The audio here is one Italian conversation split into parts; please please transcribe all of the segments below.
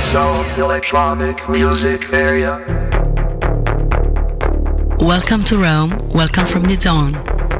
soul electronic music area. Welcome to Rome, welcome from the Zone.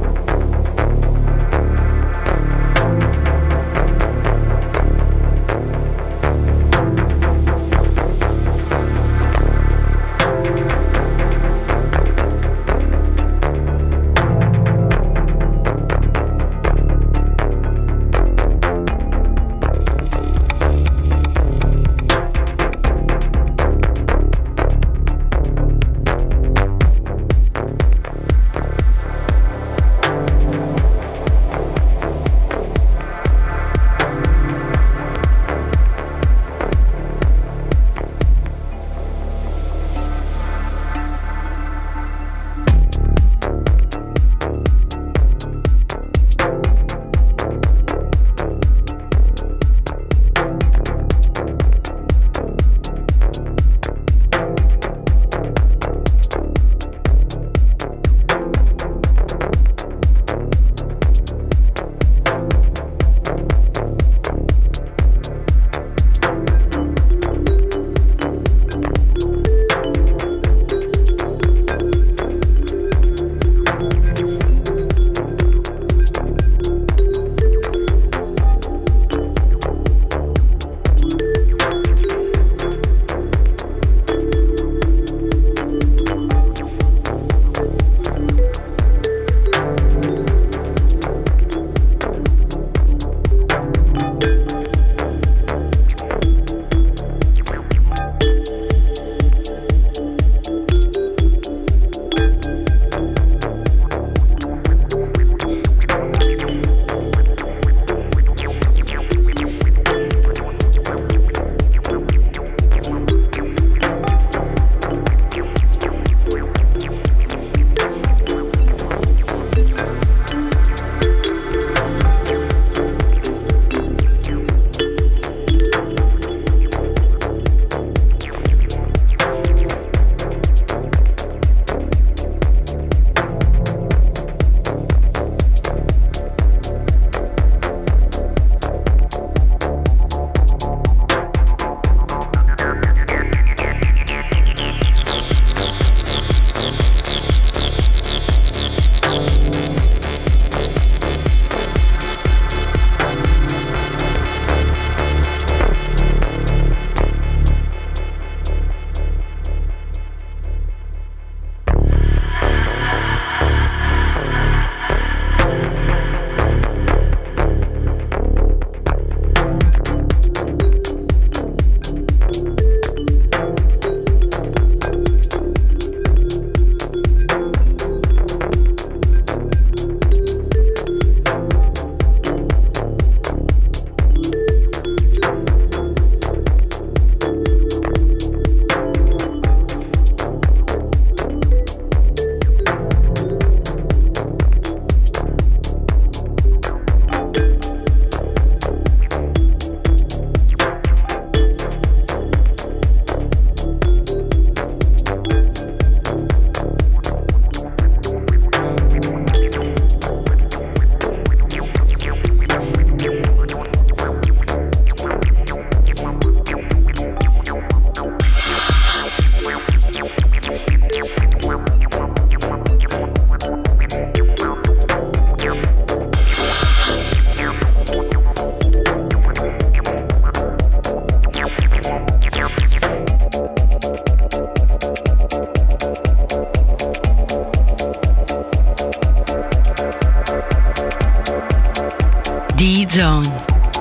D-Zone.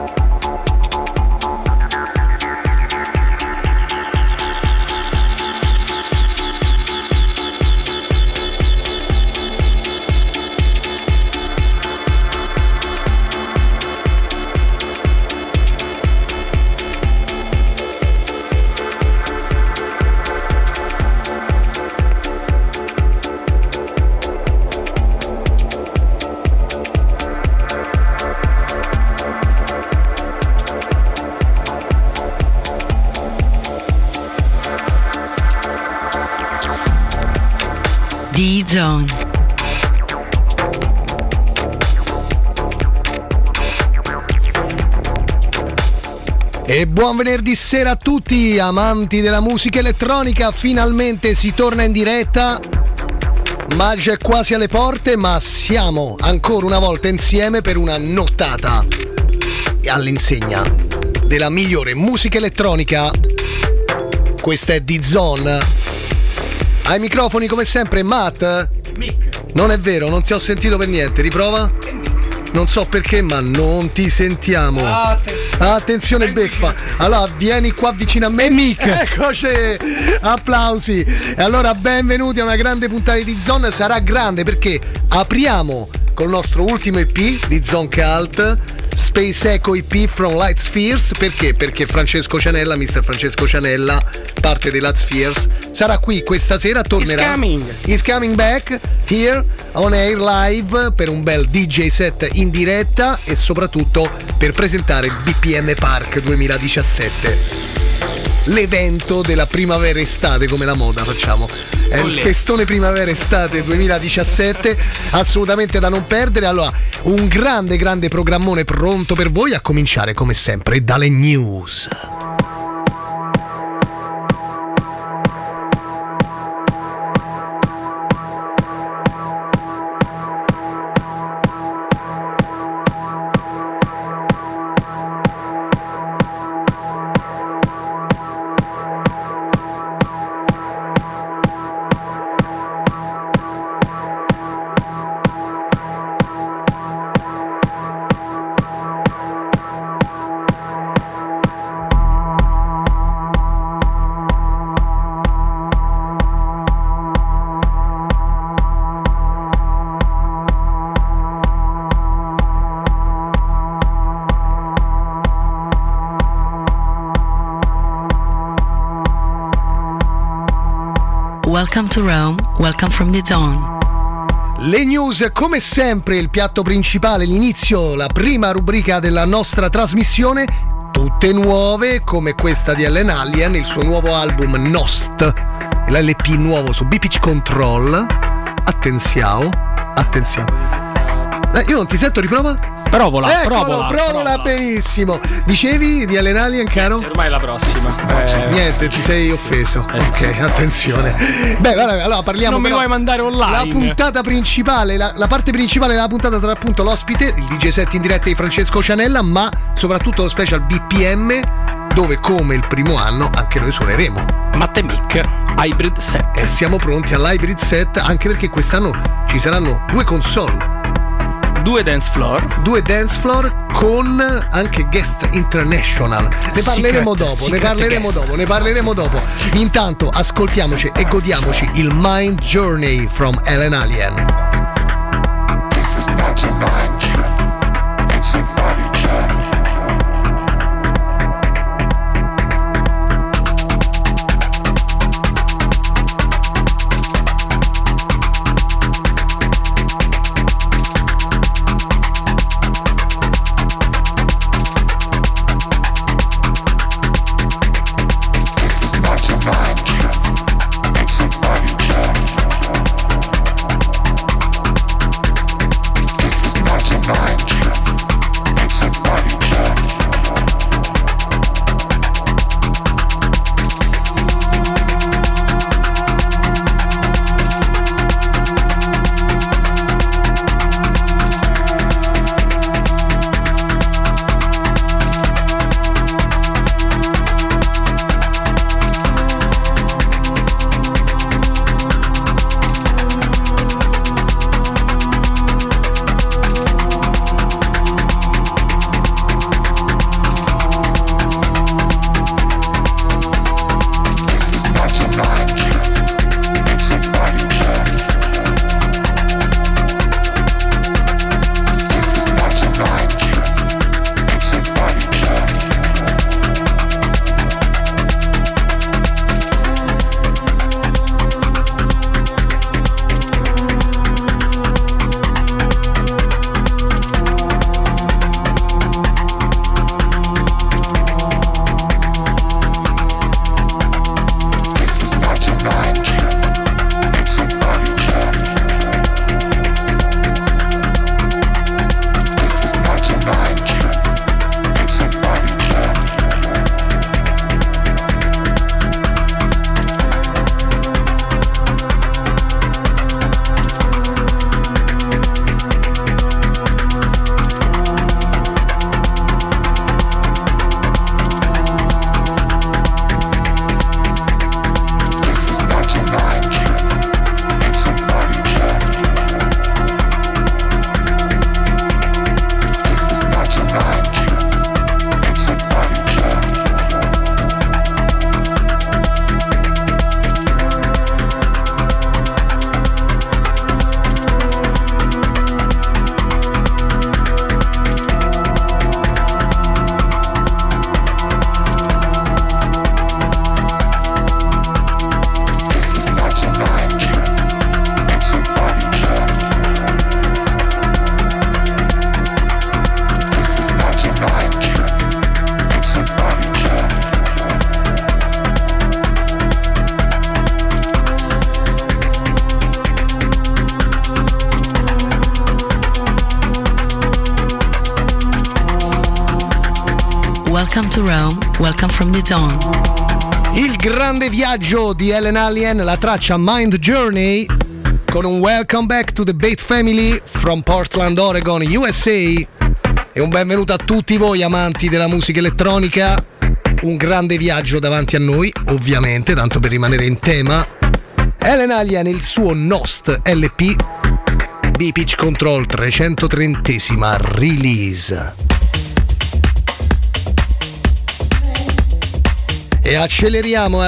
D-Zone. E buon venerdì sera a tutti, amanti della musica elettronica. Finalmente si torna in diretta. Maggio è quasi alle porte, ma siamo ancora una volta insieme per una nottata all'insegna della migliore musica elettronica. Questa è D-Zone. Ai microfoni come sempre Matt. Mick. Non è vero, non ti ho sentito per niente, riprova. Non so perché, ma non ti sentiamo. Attenzione beffa. Allora, vieni qua vicino a me, Mick. Eccoci. Applausi. E allora, benvenuti a una grande puntata di D-Zone. Sarà grande perché apriamo col nostro ultimo EP di D-Zone Cult, Space Echo EP from Light Spheres. Perché? Perché Francesco Cianella, Mr. Francesco Cianella, parte dei Light Spheres, sarà qui questa sera, tornerà. He's coming back here on air live per un bel DJ set in diretta e soprattutto per presentare BPM Park 2017. L'evento della primavera-estate, come la moda facciamo. È il festone primavera-estate 2017, assolutamente da non perdere. Allora, un grande programmone pronto per voi, a cominciare come sempre dalle news. Welcome to Rome, welcome from the Zone. Le news, come sempre, il piatto principale, l'inizio, la prima rubrica della nostra trasmissione, tutte nuove, come questa di Ellen Allien, il suo nuovo album Nost, l'LP nuovo su B-Pitch Control. Attenzione. Io non ti sento, riprova? Provola benissimo. Dicevi di Ellen Allien, caro? Ormai è la prossima. Niente, ti sei offeso. Ok, attenzione. Beh, allora parliamo. Non mi vuoi mandare online? La puntata principale, la parte principale della puntata sarà appunto l'ospite, il DJ set in diretta di Francesco Cianella, ma soprattutto lo special BPM, dove come il primo anno anche noi suoneremo. Matt e Mick, Hybrid Set. E siamo pronti all'Hybrid Set, anche perché quest'anno ci saranno due console. Due dance floor con anche guest international. Ne parleremo dopo. Intanto ascoltiamoci e godiamoci il Mind Journey from Ellen Allien. This is not a mind trip, it's a body journey. This is not Welcome to Rome, welcome from the Zone. Il grande viaggio di Ellen Allien, la traccia Mind Journey, con un welcome back to the Bait Family from Portland, Oregon, USA. E un benvenuto a tutti voi amanti della musica elettronica. Un grande viaggio davanti a noi, ovviamente, tanto per rimanere in tema. Ellen Allien, il suo Nost LP di Pitch Control, 330esima release. E acceleriamo.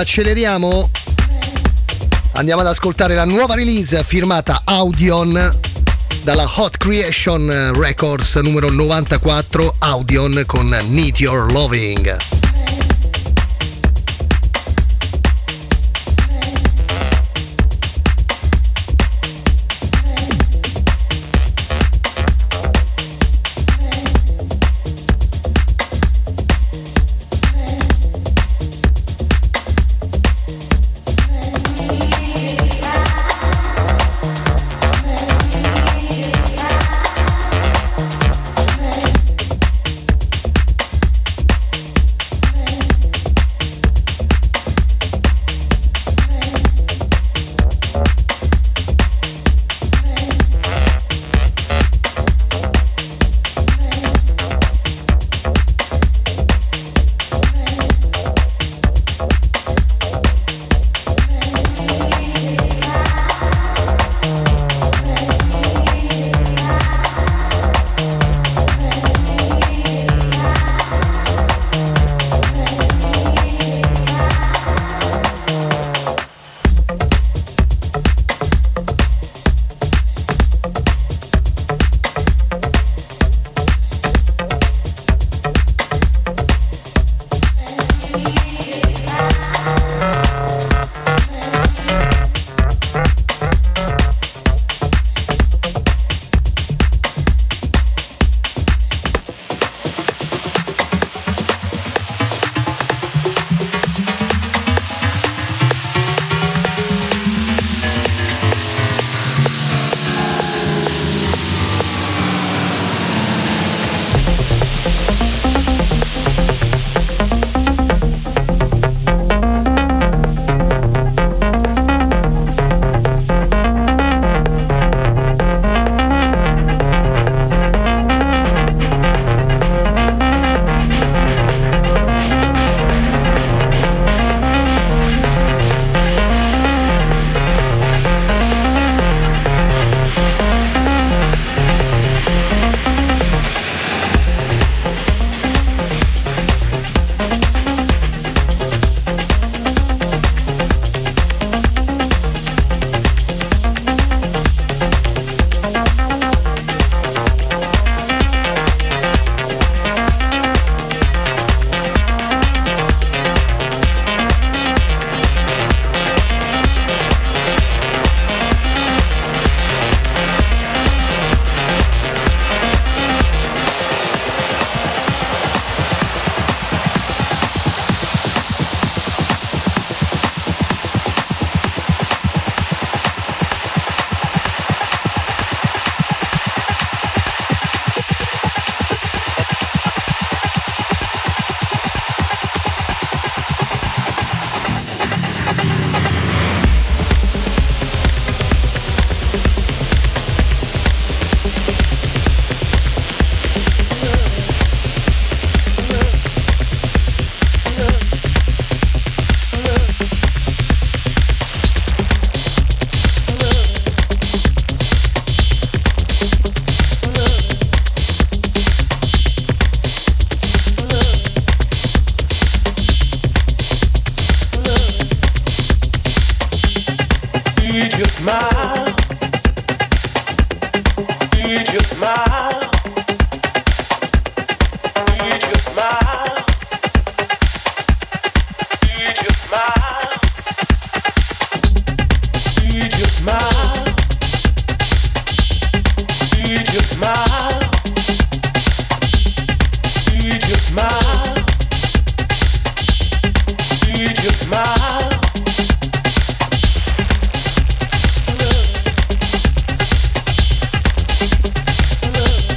Andiamo ad ascoltare la nuova release firmata Audion dalla Hot Creation Records numero 94, Audion con Need Your Loving. Love.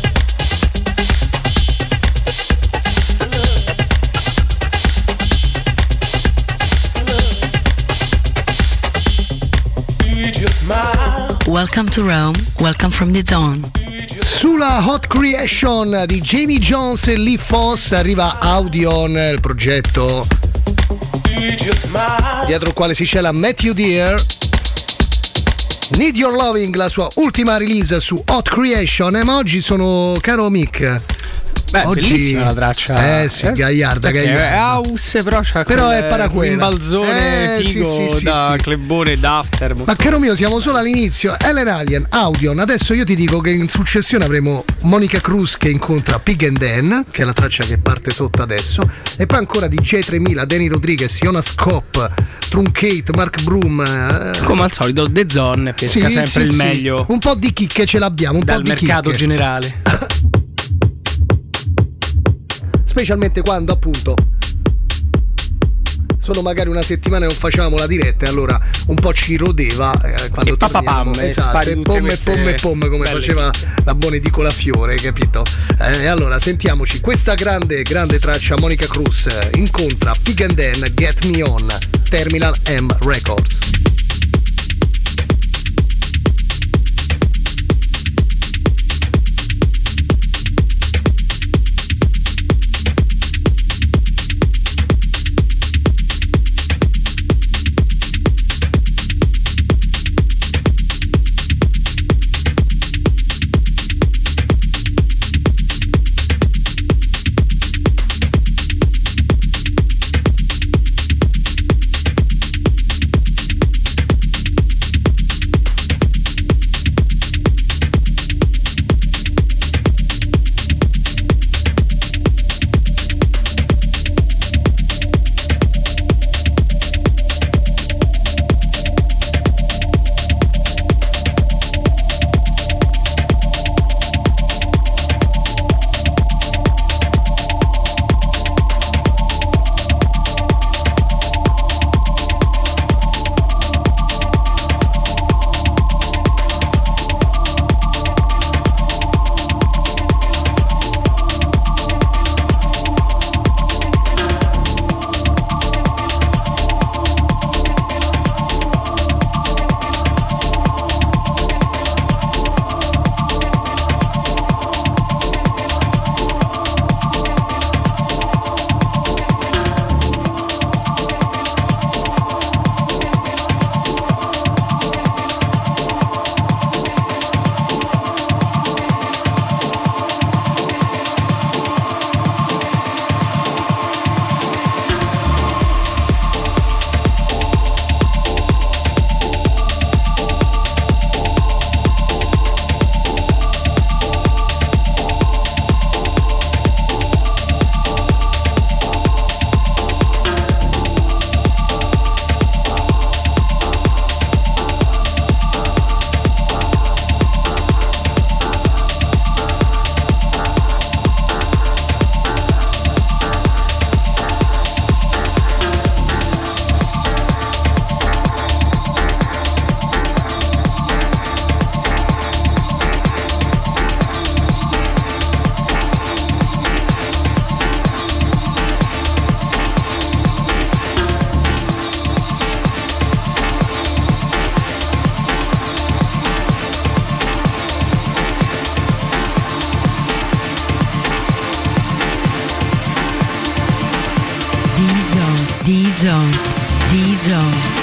welcome to Rome, welcome from the zone. Sulla Hot Creation di Jamie Jones e Lee Foss arriva Audion, il progetto dietro il quale si cela Matthew Dear. Need Your Loving, la sua ultima release su Hot Creation. Ma oggi sono, caro Mick, oggi la traccia. Sì, Gagliarda. È house, però è paraquera. Un balzone figo sì, da sì. clubone d'after. Ma caro mio, siamo solo all'inizio. Ellen Alien, Audion. Adesso io ti dico che in successione avremo Monica Cruz che incontra Pig and Dan, che è la traccia che parte sotto adesso, e poi ancora DJ 3000, Danny Rodriguez, Jonas Kopp, Truncate, Mark Broom. Come al solito The Zone pesca sempre il meglio. Un po' di chicche ce l'abbiamo, un dal po' di mercato chicche generale. Specialmente quando appunto sono magari una settimana e non facevamo la diretta, e allora un po' ci rodeva quando papapam, esatto, e pomme come faceva la buona Edicola Fiore, capito? E allora sentiamoci questa grande traccia. Monica Cruz incontra Pig and Dan, Get Me On, Terminal M Records. D-Zone.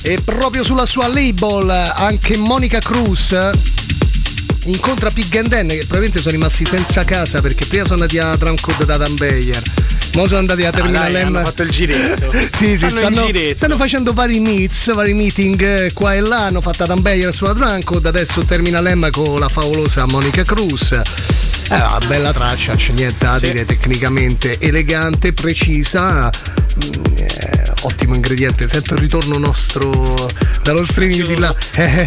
E proprio sulla sua label anche Monica Cruz incontra Pig and Dan, che probabilmente sono rimasti senza casa perché prima sono andati a Drum Code da Dan Beyer, ora sono andati a Terminal M. Hanno fatto il giretto. Sì, stanno facendo vari meeting qua e là. Hanno fatto Dan Beyer sulla Drum Code, adesso Terminal M con la favolosa Monica Cruz. Una bella traccia, c'è niente da dire, tecnicamente elegante, precisa. Ottimo ingrediente. Sento il ritorno nostro dallo streaming di là.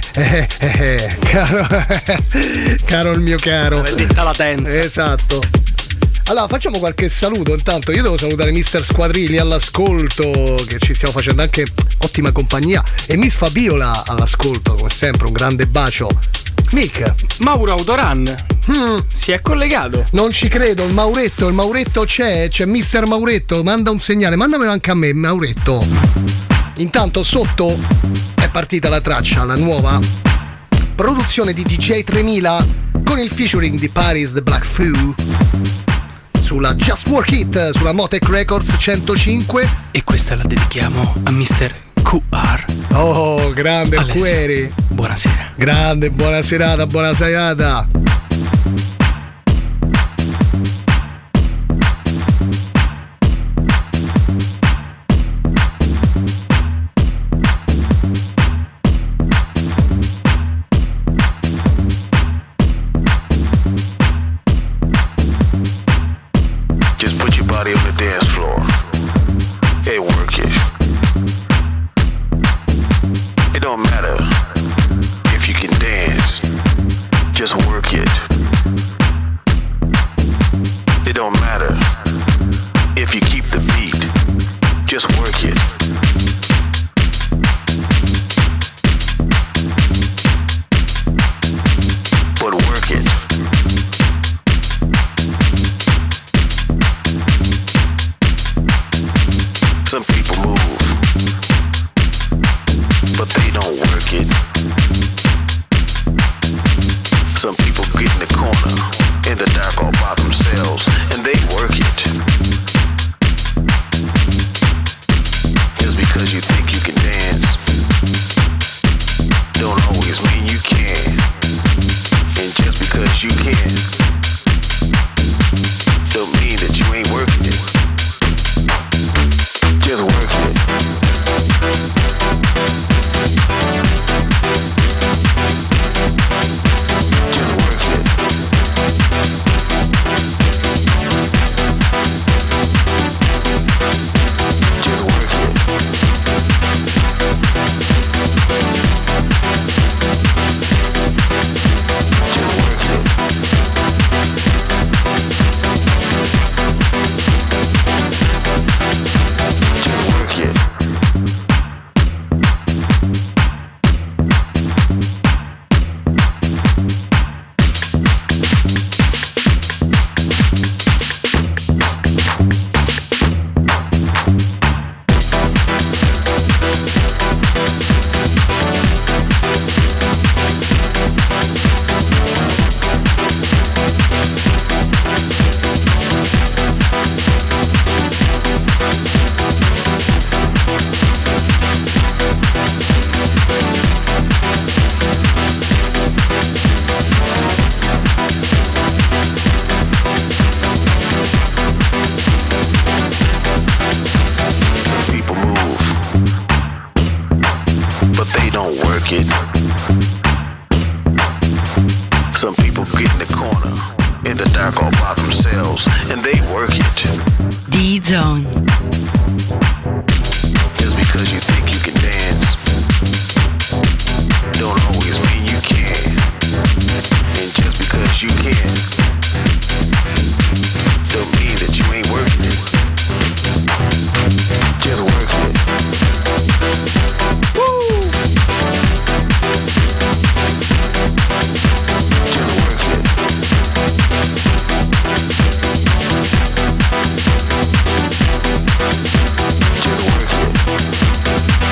Caro il mio caro. Detta latenza. Esatto. Allora facciamo qualche saluto. Intanto io devo salutare Mister Squadrilli all'ascolto, che ci stiamo facendo anche ottima compagnia, e Miss Fabiola all'ascolto, come sempre un grande bacio. Mick, Mauro Autoran si è collegato. Non ci credo, il Mauretto c'è Mister Mauretto, manda un segnale, mandamelo anche a me, Mauretto. Intanto sotto è partita la traccia, la nuova produzione di DJ 3000 con il featuring di Paris the Black Foo sulla Just Work It, sulla Motec Records 105, e questa la dedichiamo a Mr. QR. Oh, grande Alessio, Queri. buonasera. Grande, buona serata, buona serata. Just put your body on the dance floor. Hey, work it. It don't matter if you can dance. Just work it. It don't matter if you keep the beat. Just work it. But work it. Some people move, but they don't work it. Some people get in the corner, in the dark all by themselves, and they work it. Just because you think you can dance, don't always mean you can. And just because you can, don't mean that you ain't working it. Just work it. Just work it. Just work it. Just work it. Just work it. People move, but they don't work it. Some people get in the corner, in the dark all by themselves, and they work it. D-Zone. Just because you think you can dance, don't always mean you can. And just because you can, don't mean that you ain't working it. Just work it. Woo! Just work it. Just work it.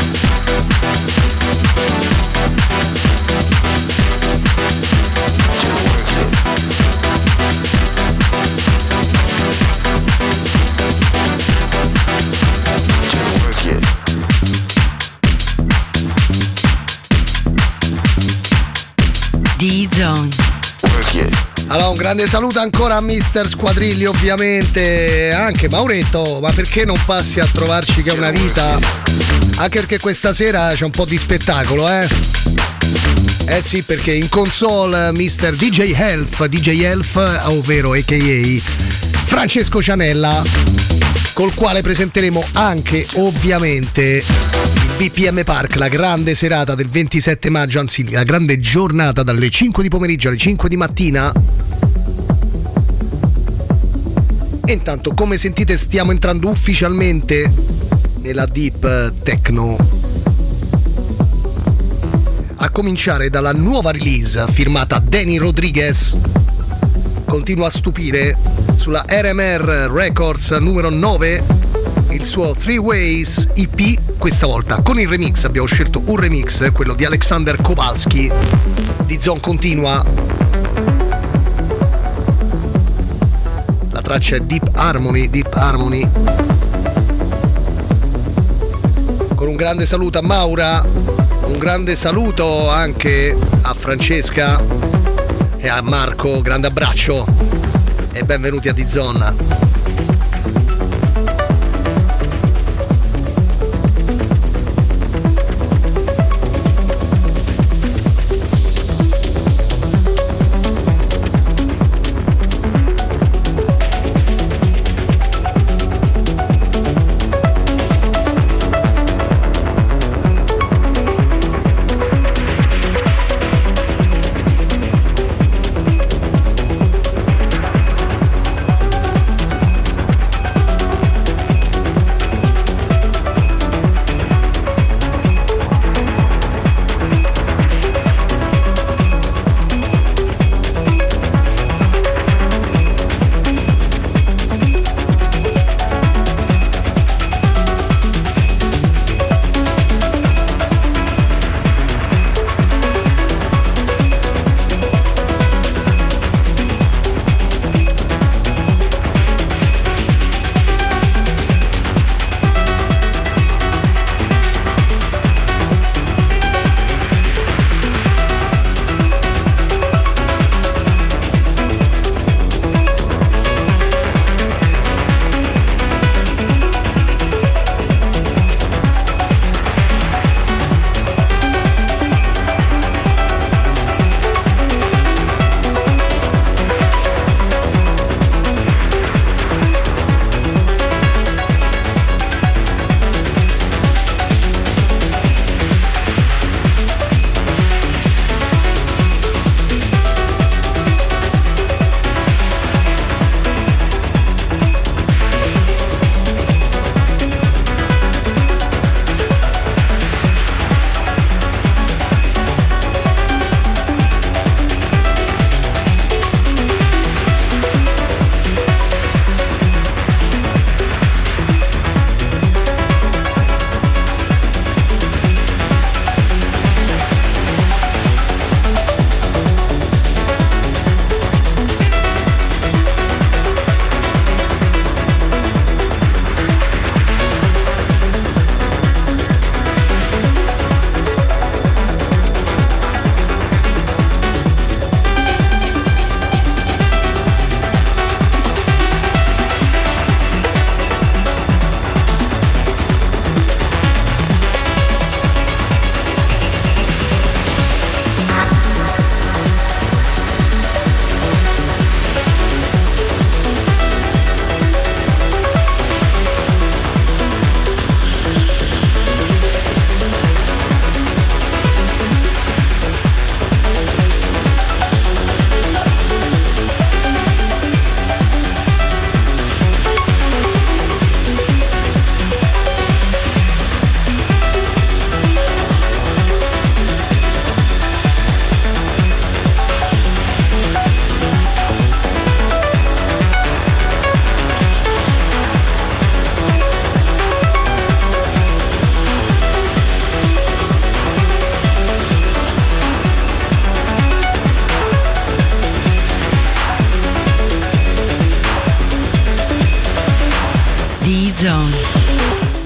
Zone. Work it. Allora, un grande saluto ancora a Mister Squadrilli, ovviamente, anche Mauretto, ma perché non passi a trovarci che è una vita? Anche perché questa sera c'è un po' di spettacolo, eh? Eh sì, perché in console Mister DJ Health, ovvero a.k.a. Francesco Cianella, col quale presenteremo anche, ovviamente, il BPM Park, la grande serata del 27 maggio, anzi la grande giornata dalle 5 di pomeriggio alle 5 di mattina. E intanto, come sentite, stiamo entrando ufficialmente nella Deep Techno, a cominciare dalla nuova release firmata Danny Rodriguez. Continua a stupire sulla RMR Records numero 9 il suo Three Ways EP, questa volta con il remix. Abbiamo scelto un remix, quello di Alexander Kowalski. Di Zone continua. La traccia è Deep Harmony. Con un grande saluto a Maura, un grande saluto anche a Francesca e a Marco, grande abbraccio e benvenuti a D-Zone.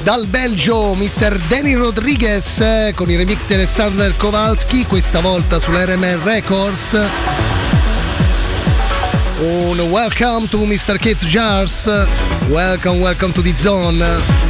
dal Belgio, Mr. Danny Rodriguez con il remix di Alexander Kowalski, questa volta sull'RMR Records. Un welcome to Mr. Keith Jars. Welcome to the zone.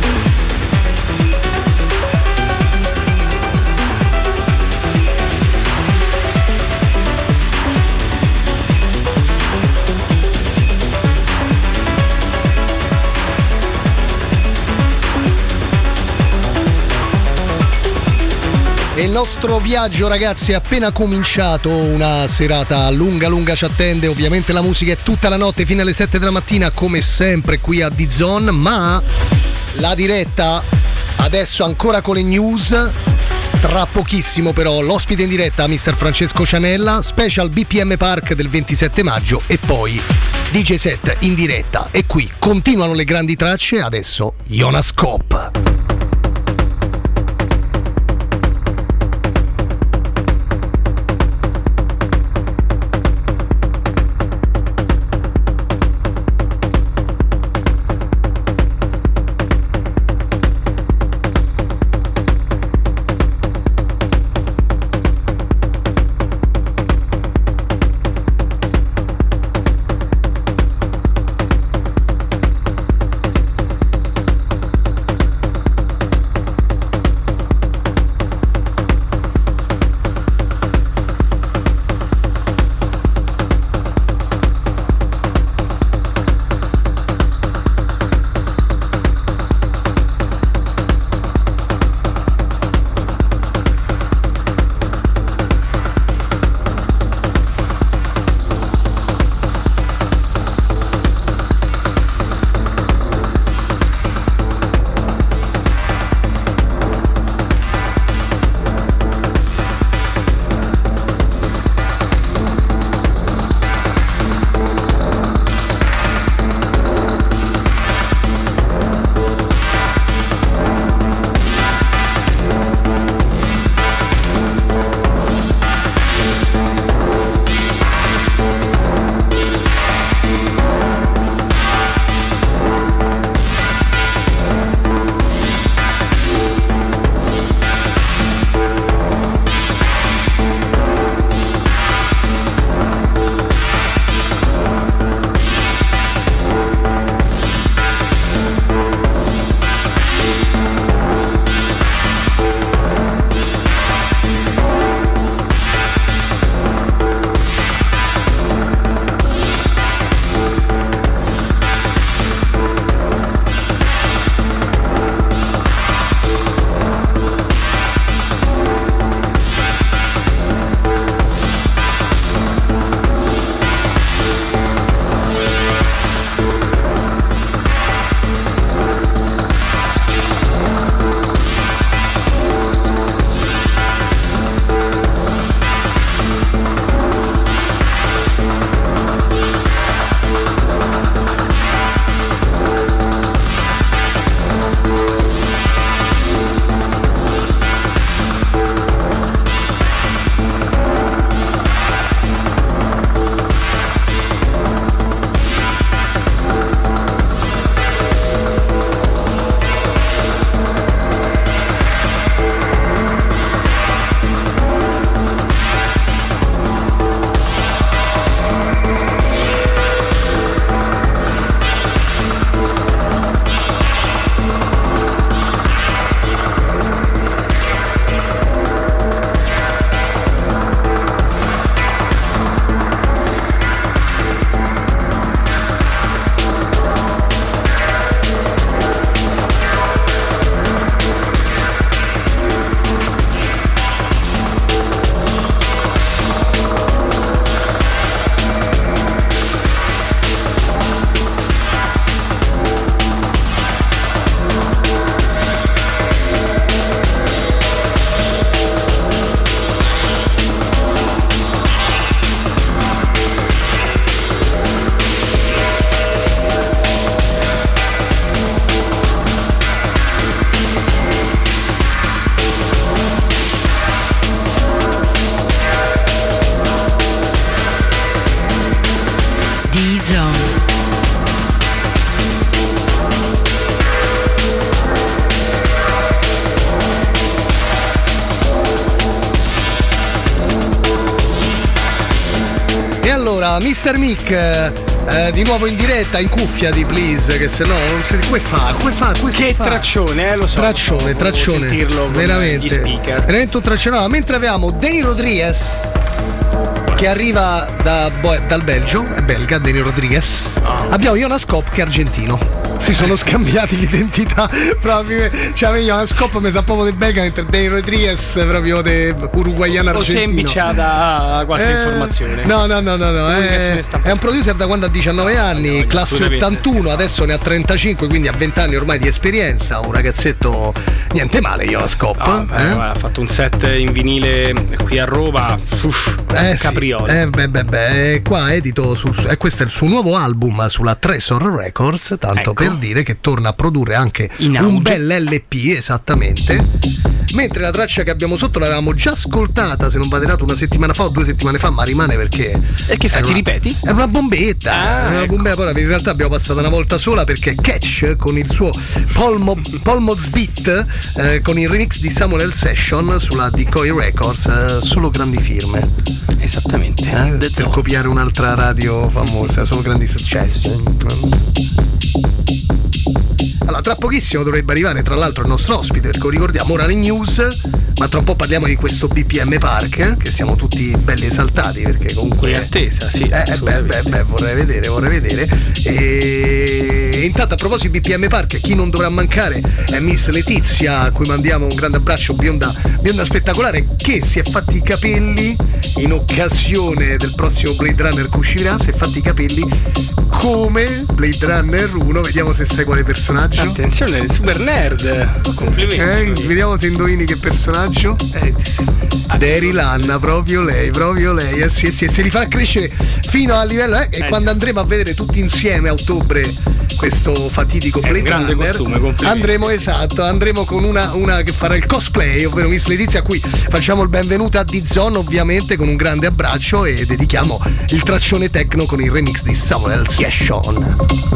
E il nostro viaggio, ragazzi, è appena cominciato, una serata lunga ci attende, ovviamente la musica è tutta la notte fino alle 7 della mattina come sempre qui a D-Zone, ma la diretta adesso ancora con le news, tra pochissimo però l'ospite in diretta Mr. Francesco Cianella, special BPM Park del 27 maggio e poi DJ set in diretta e qui continuano le grandi tracce, adesso Jonas Kopp. Allora, Mr. Mick, di nuovo in diretta, in cuffia di Please, che se no non si... Come fa? Che traccione, lo so. Traccione. Sentirlo con veramente. gli speaker. Veramente un traccione. No, mentre avevamo Dani Rodriguez, che arriva dal Belgio, è belga, Dani Rodriguez. Abbiamo Jonas Kopp che è argentino. Si sono scambiati l'identità proprio. Cioè, Jonas Kopp mi sa proprio di belga, mentre Dani Rodriguez proprio di uruguaiano argentino. O si è imbicciata qualche informazione. No. È un producer da quando ha 19 anni, classe 81, adesso ne ha 35, quindi ha 20 anni ormai di esperienza. Un ragazzetto niente male, Jonas Kopp. Ha fatto un set in vinile qui a Roma. Capriolo. Qua edito questo è il suo nuovo album sulla Tresor Records, tanto per dire che torna a produrre anche un bel LP, esattamente. Mentre la traccia che abbiamo sotto l'avevamo già ascoltata, se non vado errato, una settimana fa o 2 settimane fa, ma rimane perché. E che fai? Ti ripeti? È una bombetta. Bombetta, poi in realtà abbiamo passata una volta sola perché Catch con il suo Polmoz Beat con il remix di Samuel Session sulla Decoy Records, solo grandi firme. Esattamente. Per copiare un'altra radio famosa, solo grandi successi. Allora, tra pochissimo dovrebbe arrivare tra l'altro il nostro ospite, perché lo ricordiamo, ora le news, ma tra un po' parliamo di questo BPM Park, che siamo tutti belli esaltati, perché comunque... In attesa, sì. Vorrei vedere. E intanto, a proposito di BPM Park, chi non dovrà mancare è Miss Letizia, a cui mandiamo un grande abbraccio, bionda spettacolare, che si è fatti i capelli in occasione del prossimo Blade Runner che uscirà, si è fatti i capelli come Blade Runner 1, vediamo se sai quale personaggio. Attenzione, super nerd. Complimenti. Vediamo se indovini che personaggio. Daryl Hannah, proprio lei. Sì, se li farà crescere fino al livello e quando andremo a vedere tutti insieme a ottobre questo fatidico Blade grande Runner, costume, andremo con una che farà il cosplay, ovvero Miss Letizia, a cui facciamo il benvenuto a D-Zone, ovviamente, con un grande abbraccio, e dedichiamo il traccione techno con il remix di Samuel Session.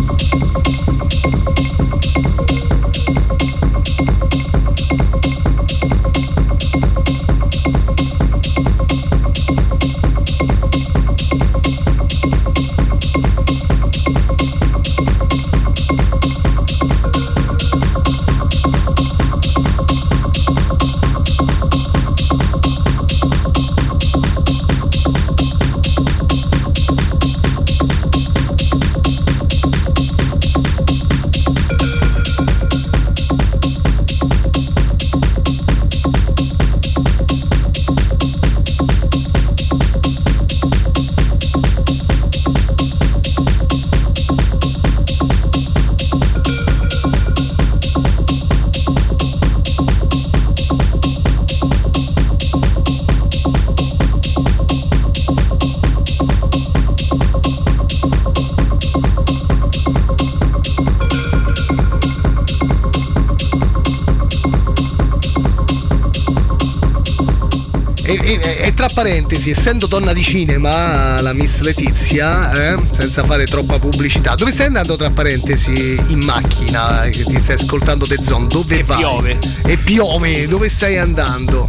E tra parentesi, essendo donna di cinema, la Miss Letizia, senza fare troppa pubblicità, dove stai andando, tra parentesi, in macchina, che ti stai ascoltando The Zone? Dove vai? E piove, dove stai andando?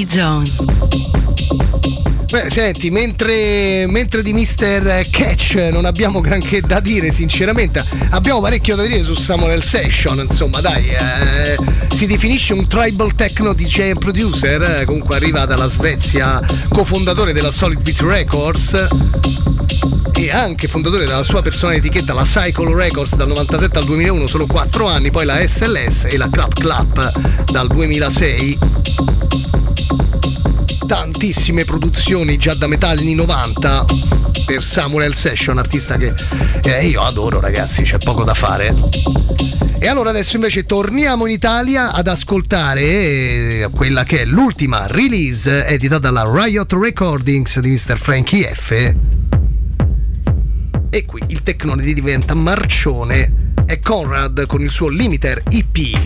D-Zone. Beh, senti, mentre di Mr. Catch non abbiamo granché da dire, sinceramente, abbiamo parecchio da dire su Samuel Session, insomma, dai, si definisce un tribal techno DJ and producer, comunque arriva dalla Svezia, cofondatore della Solid Beat Records e anche fondatore della sua personale etichetta, la Cycle Records, dal 97 al 2001, solo 4 anni, poi la SLS e la Clap Clap dal 2006. Tantissime produzioni già da metà anni 90 per Samuel Session, artista che io adoro, ragazzi, c'è poco da fare. E allora adesso invece torniamo in Italia ad ascoltare quella che è l'ultima release editata dalla Riot Recordings di Mr. Frankie F. E qui il tecnone diventa marcione, è Conrad con il suo Limiter EP.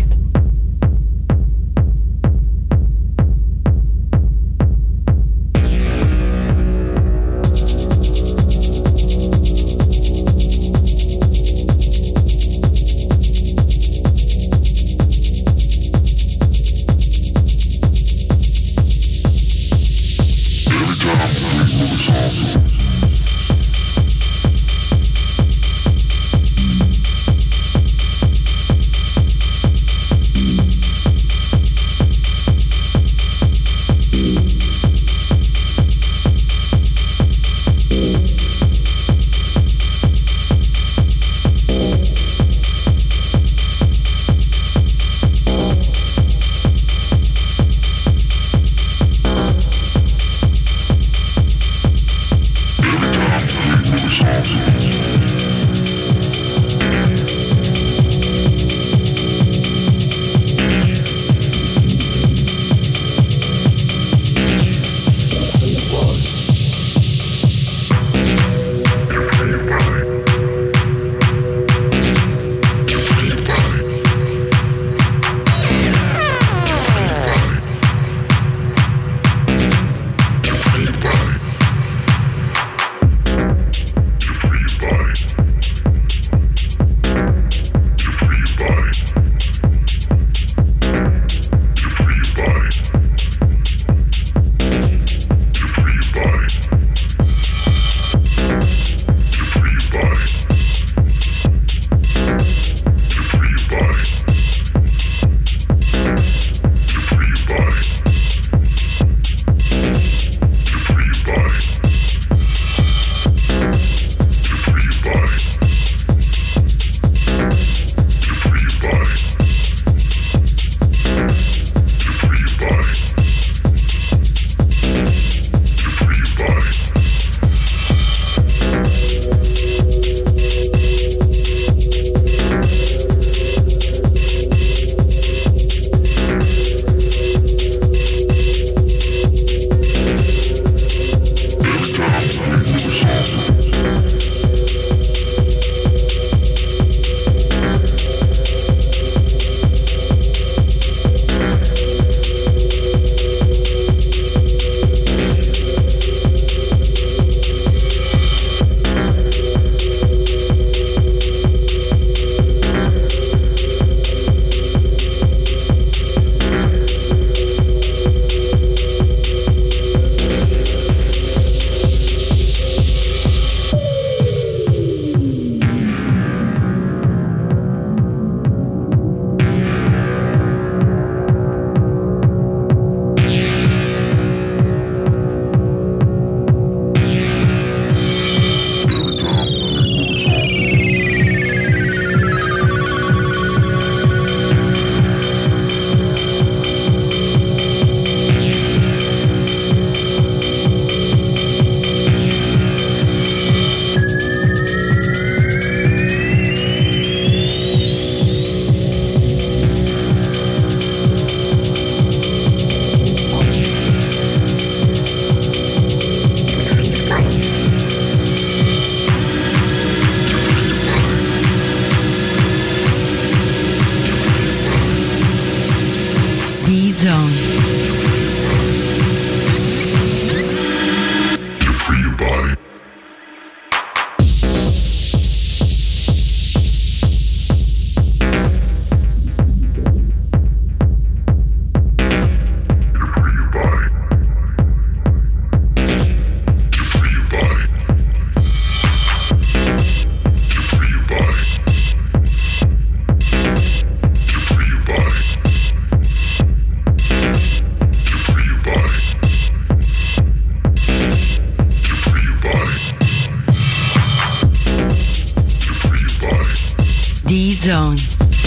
D-Zone.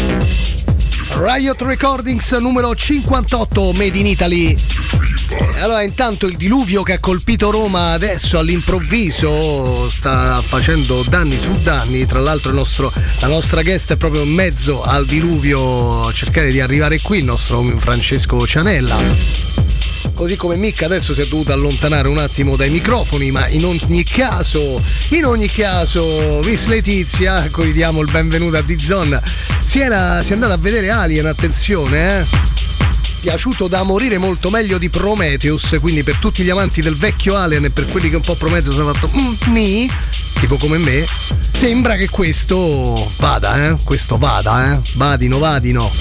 Riot Recordings numero 58, Made in Italy. E allora intanto il diluvio che ha colpito Roma adesso all'improvviso sta facendo danni su danni. Tra l'altro la nostra guest è proprio in mezzo al diluvio a cercare di arrivare qui, il nostro Francesco Cianella. Così come Mick adesso si è dovuto allontanare un attimo dai microfoni, ma in ogni caso Miss Letizia, a cui diamo il benvenuto a D-Zone, si è andata a vedere Alien, attenzione, piaciuto da morire, molto meglio di Prometheus, quindi per tutti gli amanti del vecchio Alien e per quelli che un po' Prometheus hanno fatto tipo come me, sembra che questo vada, vadino.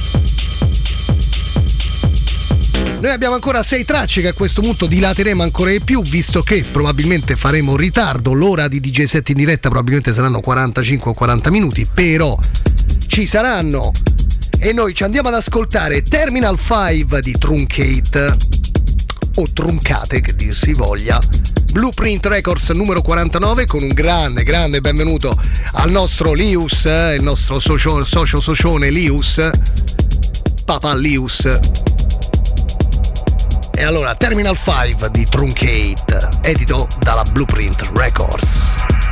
Noi abbiamo ancora 6 tracce che a questo punto dilateremo ancora di più, visto che probabilmente faremo ritardo. L'ora di DJ set in diretta probabilmente saranno 45 o 40 minuti, però ci saranno. E noi ci andiamo ad ascoltare Terminal 5 di Truncate, o Truncate che dir si voglia, Blueprint Records numero 49, con un grande benvenuto al nostro Lius, il nostro socio socione Lius, Papa Lius. E allora Terminal 5 di Truncate, edito dalla Blueprint Records.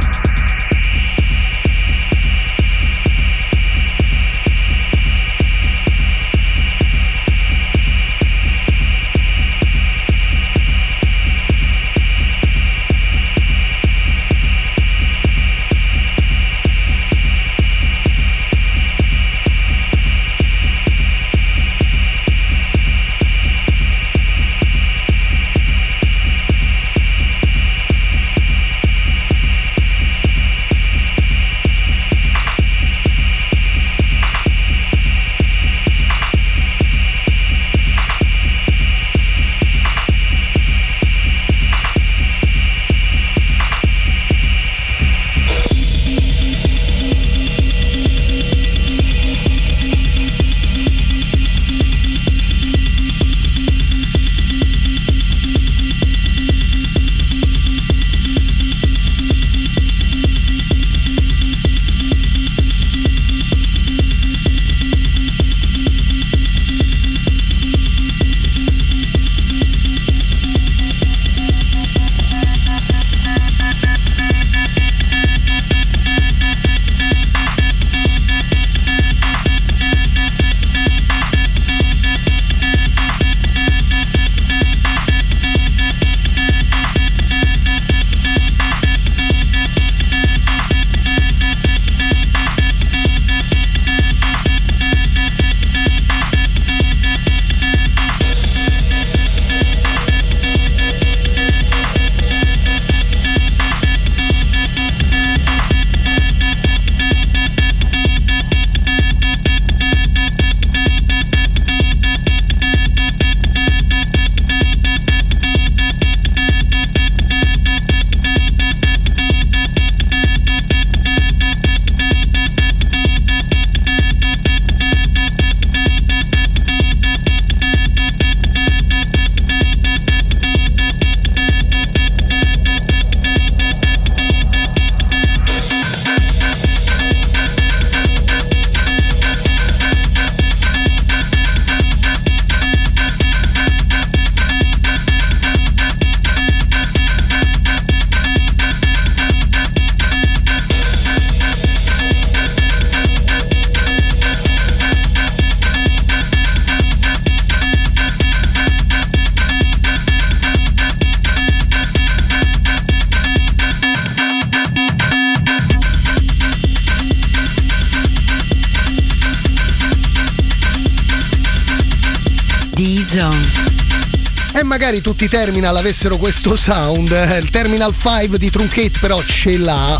E magari tutti i Terminal avessero questo sound. Il Terminal 5 di Truncate però ce l'ha.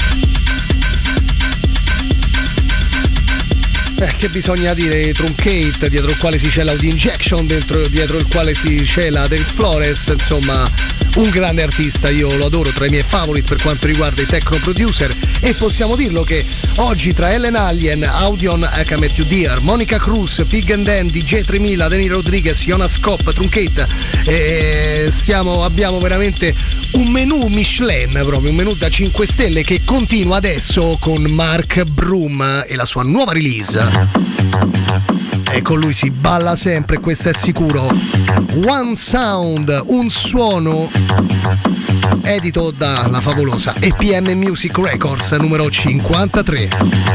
Che bisogna dire, Truncate, dietro il quale si cela Audio Injection, dietro il quale si cela David Flores, insomma un grande artista, io lo adoro, tra i miei favoriti per quanto riguarda i techno producer, e possiamo dirlo che oggi tra Ellen Alien, Audion, I Met You Dear, Monica Cruz, Pig and Dan, DJ 3000, Danny Rodriguez, Jonas Kopp, Truncate, abbiamo veramente un menù Michelin, proprio un menù da 5 stelle che continua adesso con Mark Broom e la sua nuova release. E con lui si balla sempre, questo è sicuro. One Sound, un suono, edito dalla favolosa EPM Music Records numero 53.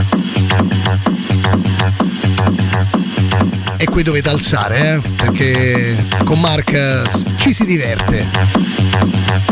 E qui dovete alzare, perché con Mark ci si diverte.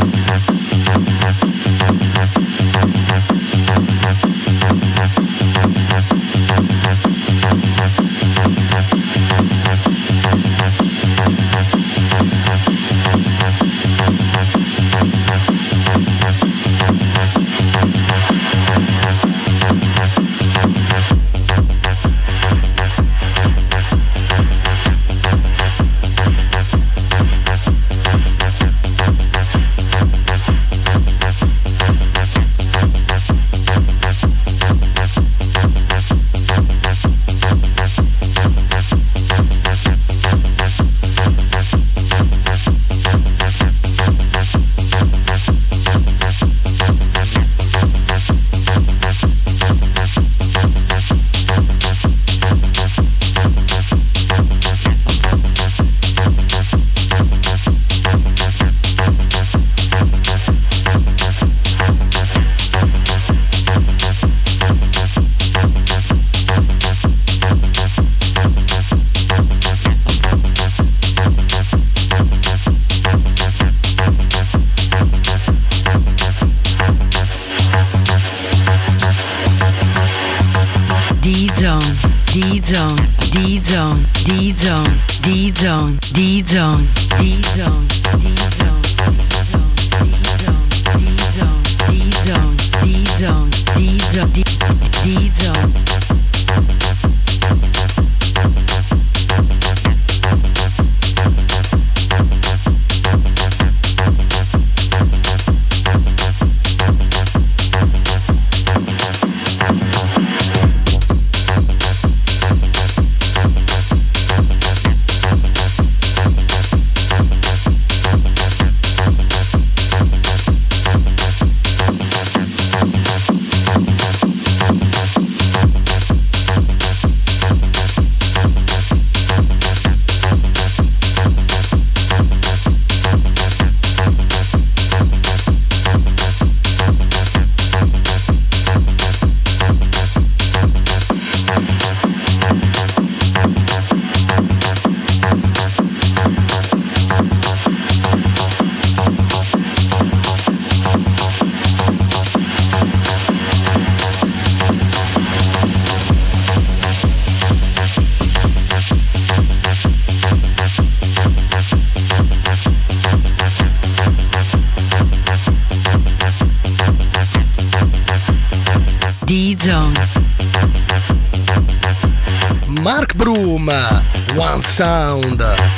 Mark Broom, One Sound,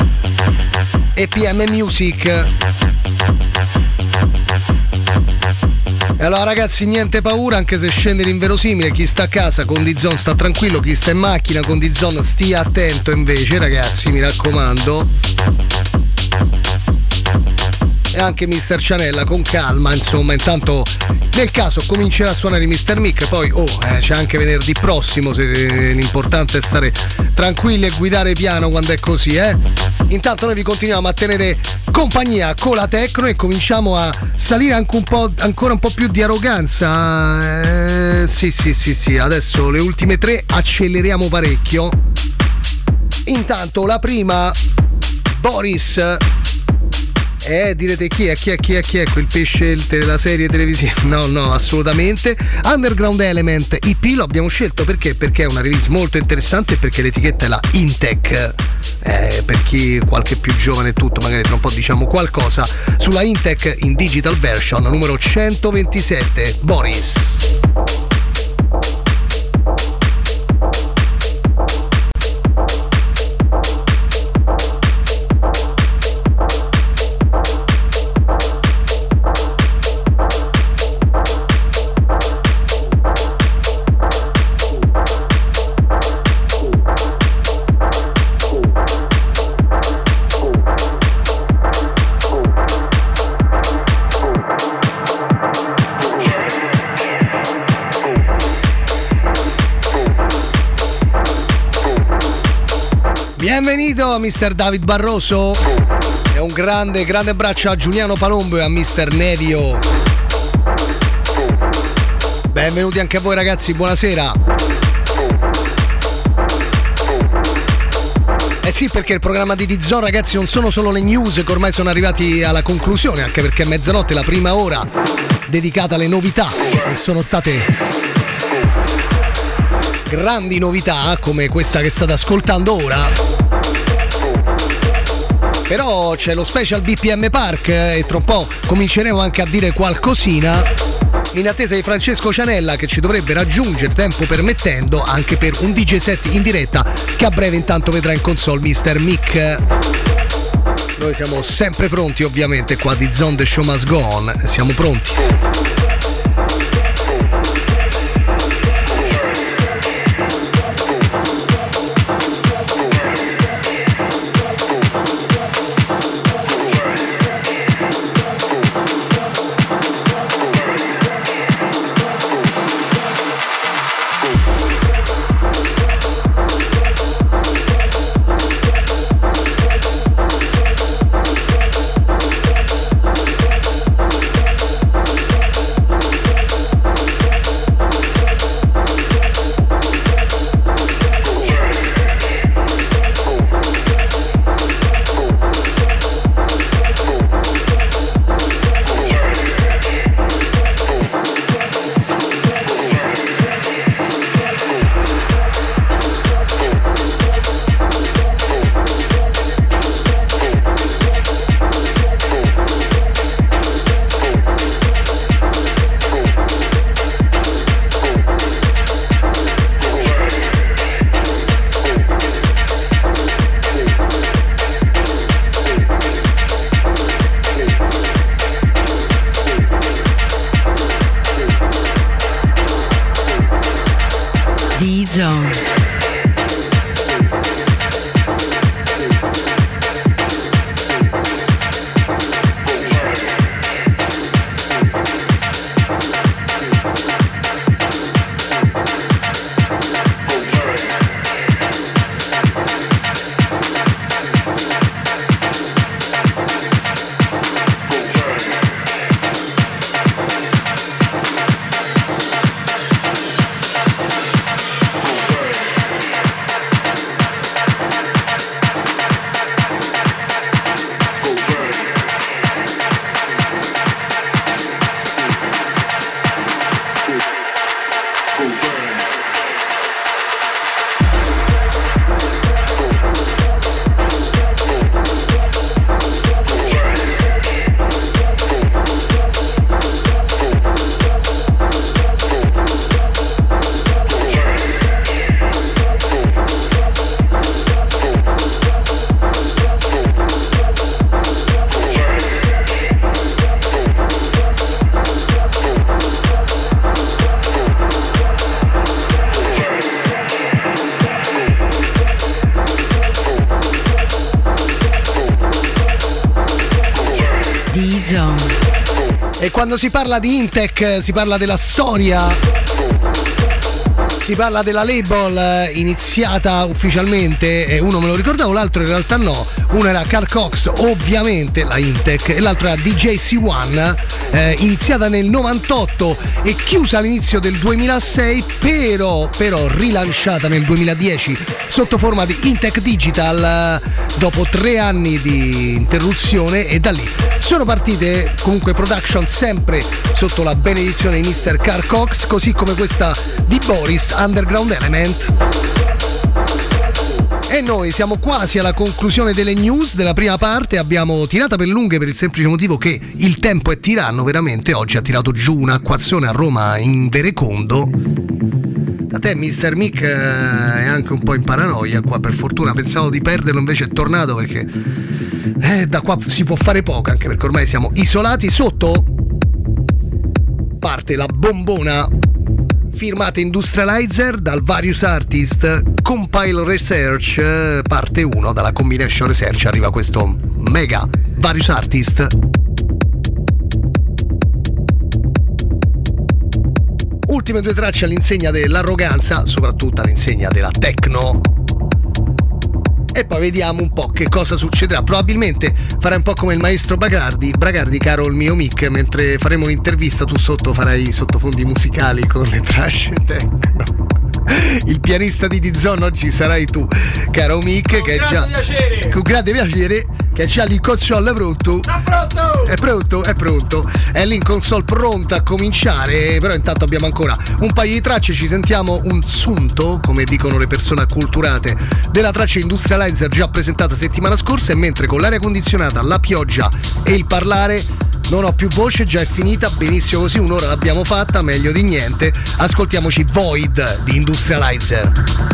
EPM Music. E allora ragazzi, niente paura, anche se scende l'inverosimile. Chi sta a casa con D-Zone sta tranquillo, chi sta in macchina con D-Zone stia attento invece, ragazzi, mi raccomando. E anche Mr. Cianella con calma, insomma, intanto nel caso comincerà a suonare Mr. Mick, poi c'è anche venerdì prossimo, se l'importante è stare tranquilli e guidare piano quando è così, Intanto noi vi continuiamo a tenere compagnia con la techno e cominciamo a salire anche ancora un po' più di arroganza. Sì, adesso le ultime 3 acceleriamo parecchio. Intanto la prima, Boris. Direte chi è quel pesce della serie televisiva? No, assolutamente. Underground Element EP lo abbiamo scelto perché è una release molto interessante e perché l'etichetta è la Intec. Per chi qualche più giovane e tutto, magari tra un po' diciamo qualcosa sulla Intec in digital version numero 127, Boris. Benvenuto Mr. David Barroso e un grande abbraccio a Giuliano Palombo e a Mr. Nevio. Benvenuti anche a voi ragazzi, buonasera. Eh sì, perché il programma di D-Zone ragazzi non sono solo le news che ormai sono arrivati alla conclusione, anche perché è mezzanotte, la prima ora dedicata alle novità, e sono state grandi novità come questa che state ascoltando ora. Però c'è lo special BPM Park e tra un po' cominceremo anche a dire qualcosina in attesa di Francesco Cianella, che ci dovrebbe raggiungere tempo permettendo anche per un DJ set in diretta che a breve intanto vedrà in console Mr. Mick. Noi siamo sempre pronti ovviamente qua di Zone The Show Must Go On, siamo pronti. E quando si parla di Intec si parla della storia, si parla della label iniziata ufficialmente, e uno me lo ricordavo, l'altro in realtà no. Uno era Carl Cox, ovviamente la Intec, e l'altro era DJ C1, iniziata nel 98 e chiusa all'inizio del 2006, però rilanciata nel 2010 sotto forma di Intec Digital dopo 3 anni di interruzione, e da lì sono partite comunque production sempre sotto la benedizione di Mr. Carl Cox, così come questa di Boris, Underground Element. E noi siamo quasi alla conclusione delle news della prima parte. Abbiamo tirata per lunghe per il semplice motivo che il tempo è tiranno, veramente. Oggi ha tirato giù un'acquazzone a Roma in Verecondo. Da te Mr. Mick è anche un po' in paranoia qua, per fortuna. Pensavo di perderlo, invece è tornato, perché da qua si può fare poco, anche perché ormai siamo isolati. Sotto parte la bombona firmata Industrializer dal Various Artist Compile Research parte 1. Dalla Combination Research arriva questo mega Various Artist. Ultime 2 tracce all'insegna dell'arroganza, soprattutto all'insegna della techno. e poi vediamo un po' che cosa succederà. Probabilmente farai un po' come il maestro Bragardi, caro il mio Mick, mentre faremo l'intervista tu sotto farai i sottofondi musicali con le tracce techno. Il pianista di D-Zone oggi sarai tu, caro Mick, che è già piacere. con grande piacere, che c'ha lì in console pronto. È pronto. È lì in console pronta a cominciare, però intanto abbiamo ancora un paio di tracce, ci sentiamo un sunto, come dicono le persone acculturate, della traccia Industrializer già presentata settimana scorsa, e mentre con l'aria condizionata, la pioggia e il parlare non ho più voce, già è finita, benissimo così, un'ora l'abbiamo fatta, meglio di niente. Ascoltiamoci Void di Industrializer.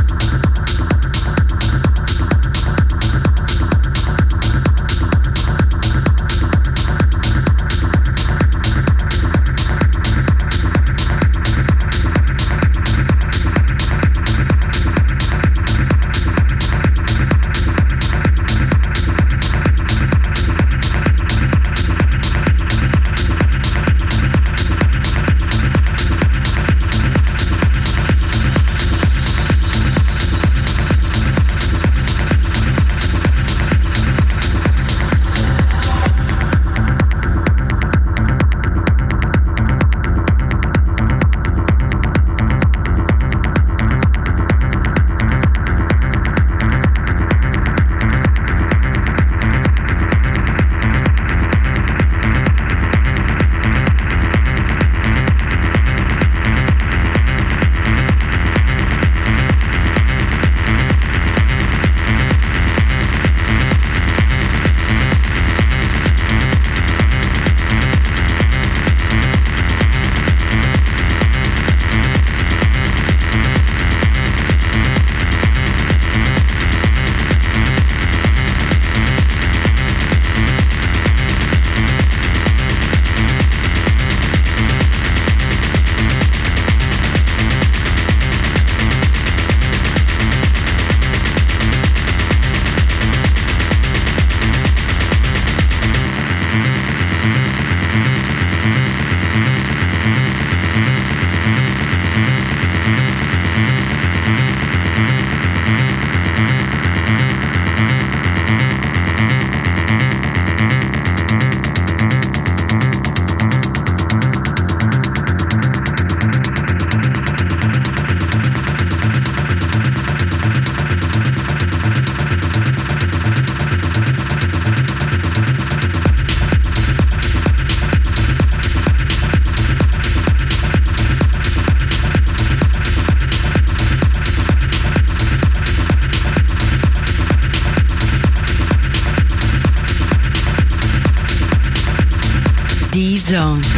D-Zone.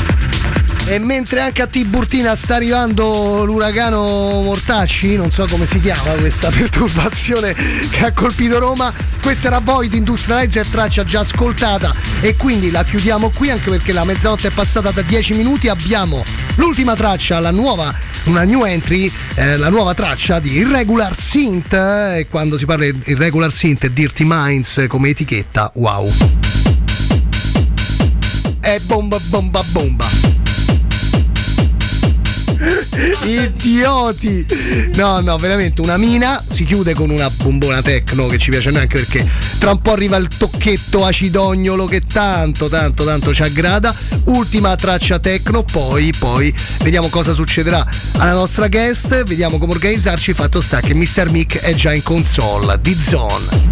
E mentre anche a Tiburtina sta arrivando l'uragano Mortacci, non so come si chiama questa perturbazione che ha colpito Roma, questa era Void Industrializer, traccia già ascoltata, e quindi la chiudiamo qui, anche perché la mezzanotte è passata da 10 minuti. Abbiamo l'ultima traccia, una new entry, la nuova traccia di Irregular Synth, e quando si parla di Irregular Synth e Dirty Minds come etichetta, wow, è bomba. Idioti! No, veramente una mina. Si chiude con una bombona techno che ci piace neanche, perché tra un po' arriva il tocchetto acidognolo che tanto ci aggrada. Ultima traccia techno, poi vediamo cosa succederà alla nostra guest, vediamo come organizzarci. Fatto sta che Mr. Mick è già in console. D-Zone.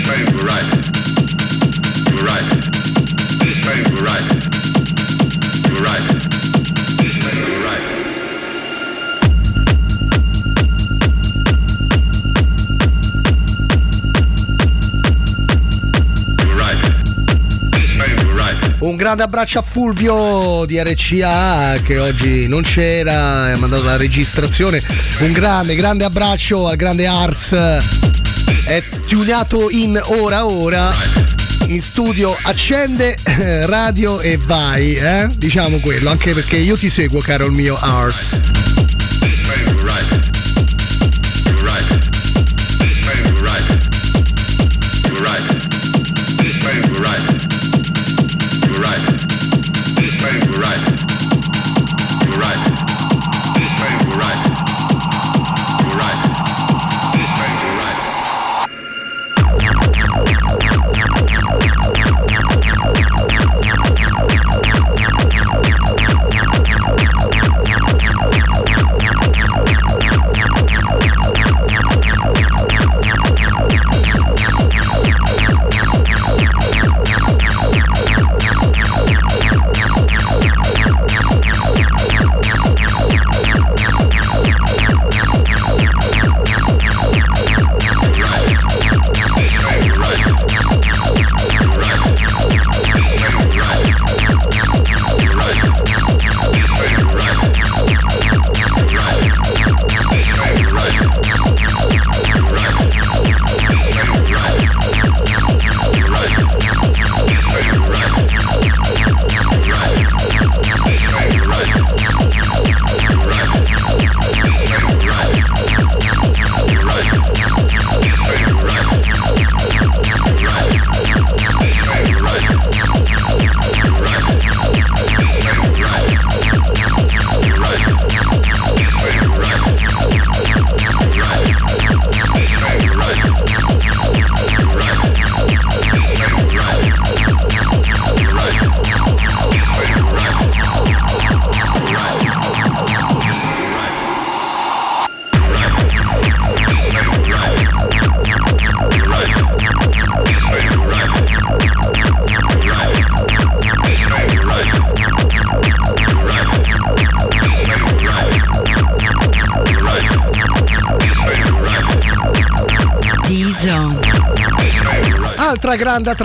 Un grande abbraccio a Fulvio di RCA che oggi non c'era, ha mandato la registrazione. Un grande abbraccio al grande Ars. È tunato in ora in studio, accende radio e vai, diciamo quello, anche perché io ti seguo, caro il mio Ars. Altra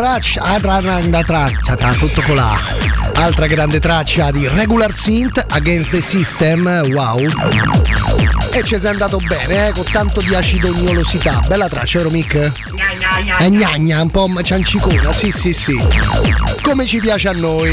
grande traccia, tutto con la. Altra grande traccia di Regular Synth, Against the System, wow. E ci sei andato bene, con tanto di acidognolosità. Bella traccia, vero Mick? Gnagna, un po' ciancicona, sì. Come ci piace a noi.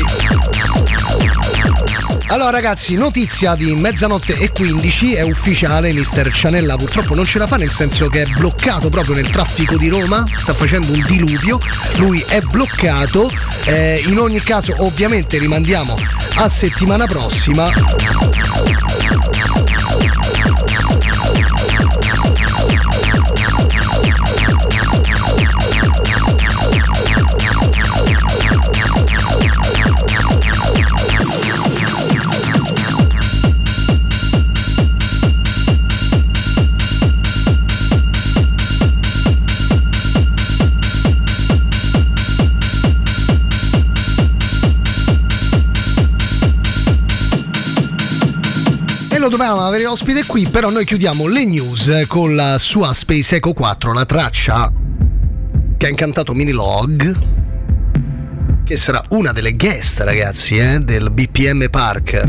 Allora ragazzi, notizia di 00:15, è ufficiale, Mr. Cianella purtroppo non ce la fa, nel senso che è bloccato proprio nel traffico di Roma, sta facendo un diluvio, lui è bloccato, in ogni caso ovviamente rimandiamo a settimana prossima. Lo dovevamo avere ospite qui, però noi chiudiamo le news con la sua Space Echo 4, la traccia che ha incantato Minilog, che sarà una delle guest, ragazzi, del BPM Park.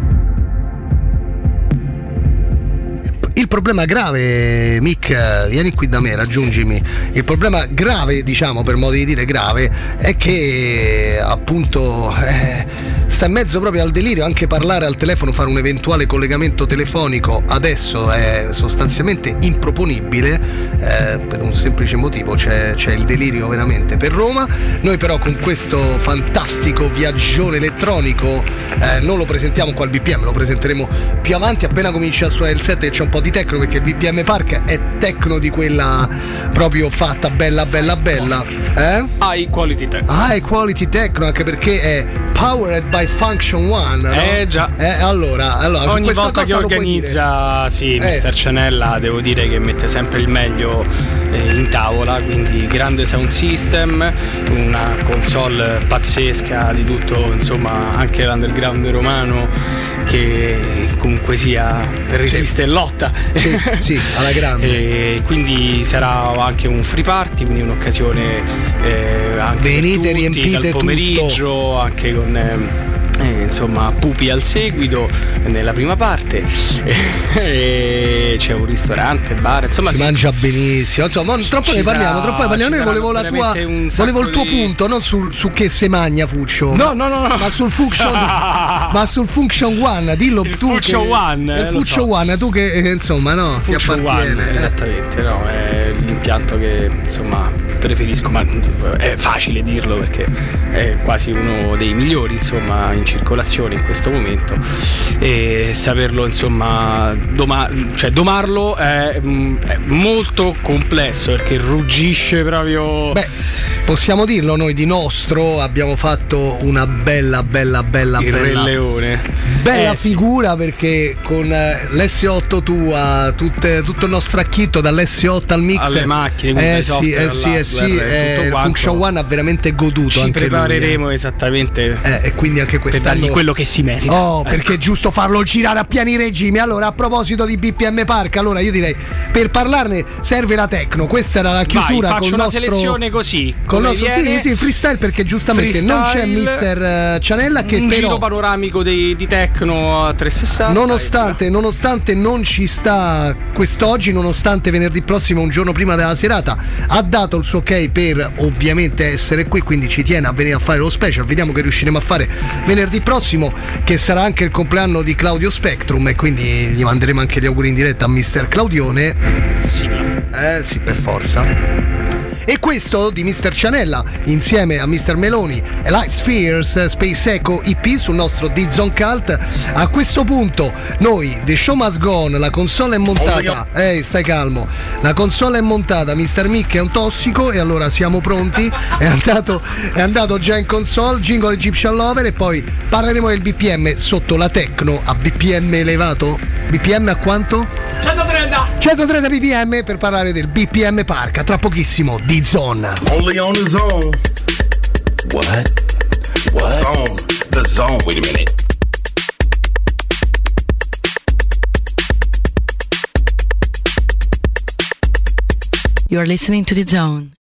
Il problema grave, Mick, vieni qui da me, raggiungimi. Il problema grave, diciamo, per modo di dire grave, è che appunto sta in mezzo proprio al delirio. Anche parlare al telefono, fare un eventuale collegamento telefonico adesso è sostanzialmente improponibile, per un semplice motivo, c'è il delirio veramente per Roma. Noi però con questo fantastico viaggione elettronico non lo presentiamo qua al BPM, lo presenteremo più avanti appena comincia a suonare il set, che c'è un po' di techno, perché il BPM Park è techno di quella proprio fatta bella. High quality techno. High quality techno, anche perché è Powered by Function One, no? Già. Allora ogni volta che organizza Mr. Cianella, devo dire che mette sempre il meglio in tavola, quindi grande sound system, una console pazzesca di tutto, insomma, anche l'underground romano che comunque sia resiste e lotta. Sì, alla grande. E quindi sarà anche un free party, quindi un'occasione anche venite, per tutti, riempite dal pomeriggio, tutto. Anche con insomma pupi al seguito nella prima parte, c'è un ristorante, bar, insomma si mangia benissimo, insomma troppo ne parliamo. Io volevo il tuo punto, non su che se magna Fuccio, no, ma sul Function One, dillo tu, Function One, il Function One, tu che insomma no, ti appartiene. One, esattamente, no, è l'impianto che insomma preferisco, ma è facile dirlo perché è quasi uno dei migliori, insomma, in circolazione in questo momento, e saperlo, insomma, domarlo è molto complesso perché ruggisce proprio. Possiamo dirlo, noi di nostro abbiamo fatto una bella il Re Leone, bella figura, perché con l'S8 tua, tutto il nostro acchitto dall'S8 al mixer, alle macchine, il Function One ha veramente goduto. Ci anche prepareremo lui, esattamente, e quindi anche quest'anno per dargli quello che si merita. Perché è giusto farlo girare a pieni regimi. Allora, a proposito di BPM Park, allora io direi, per parlarne serve la techno. Questa era la chiusura. Faccio una selezione così con il nostro freestyle, perché giustamente non c'è Mr. Cianella, che un però giro panoramico di techno a 360, nonostante non ci sta quest'oggi, nonostante venerdì prossimo, un giorno prima della serata, ha dato il suo ok per ovviamente essere qui, quindi ci tiene a venire a fare lo special. Vediamo che riusciremo a fare venerdì prossimo, che sarà anche il compleanno di Claudio Spectrum, e quindi gli manderemo anche gli auguri in diretta a Mr. Claudione. Sì, per forza. E questo di Mr. Cianella insieme a Mr. Meloni e Light Spheres Space Echo EP sul nostro D-Zone Cult. A questo punto noi, The Show Must Go On, la console è montata. Stai calmo. La console è montata, Mr. Mick è un tossico, e allora siamo pronti. È andato già in console, jingle Egyptian Lover, e poi parleremo del BPM sotto la techno a BPM elevato. BPM a quanto? 130 BPM, per parlare del BPM Park. Tra pochissimo, D-Zone. Only on the zone. What? Zone. The zone. Wait a minute. You are listening to The Zone.